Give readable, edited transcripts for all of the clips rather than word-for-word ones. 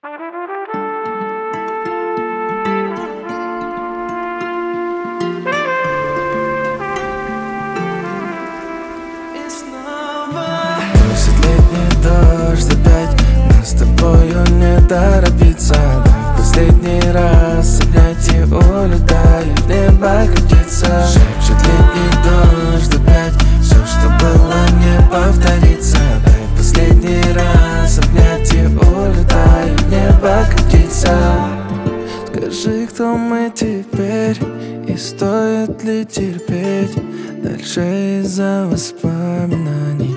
Бросит летний дождь опять, нас с тобою не торопиться. Дай в последний раз обнять и улетай, в небо катиться. Шепчет летний дождь опять, все, что было, не повторится. Дай в последний раз обнять и улетай, в небо катиться. Скажи, кто мы теперь, и стоит ли терпеть дальше из-за воспоминаний?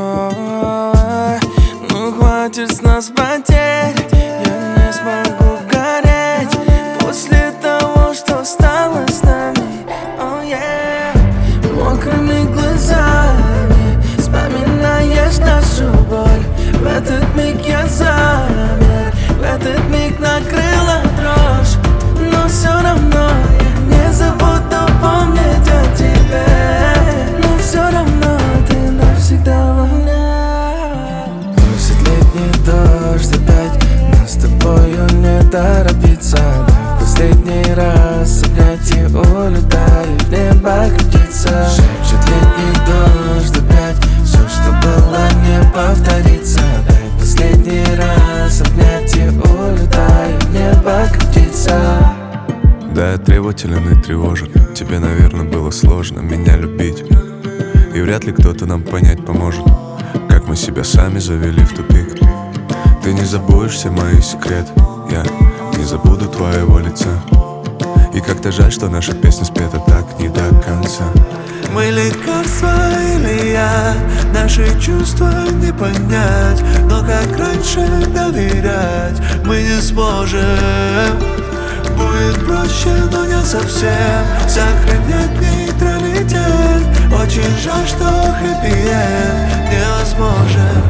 Ну хватит с нас потерь, я не смогу гореть после того, что стало с нами. Oh, yeah. Мокрыми глазами вспоминаешь нашу боль. В этот миг я замер, в этот миг накрыла дрожь. Но все равно я не забуду помнить о тебе. Но все равно ты навсегда во мне. Бросит летний дождь опять, нас с тобою не торопиться. Дай в последний раз обнять и улетай, в небо катиться. Шепчет летний дождь опять, все, что было, не повторится. Дай в последний раз обнять и улетай, в небо катиться. Да, я требователен и тревожен. Тебе, наверное, было сложно меня любить, и вряд ли кто-то нам понять поможет, как мы себя сами завели в тупик. Ты не забудешь все мои секреты, я не забуду твоего лица. И как-то жаль, что наша песня спета так не до конца. Мы лекарства или яд, наши чувства не понять. Но как раньше доверять мы не сможем. Будет проще, но не совсем сохранять нейтралитет. Очень жаль, что хэппи-энд невозможен.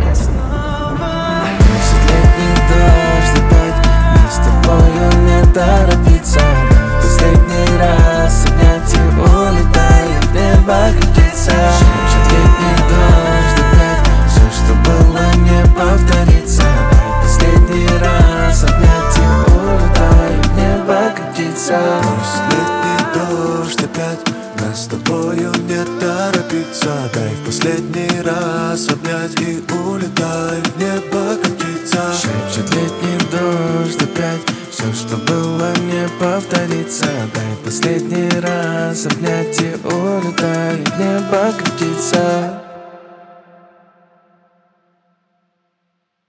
Бросит летний дождь опять, нас с тобою не торопиться. Дай в последний раз обнять и улетай, в небо катиться. Шепчет летний дождь опять, все, что было, не повторится. Дай в последний раз обнять и улетай, в небо катиться. Бросит летний дождь опять, нас с тобою не торопиться. Дай в последний раз обнять и улетай, в небо катиться. Шепчет летний дождь опять, все, что было, не повторится. Дай последний раз обнять и улетай, в небо катиться.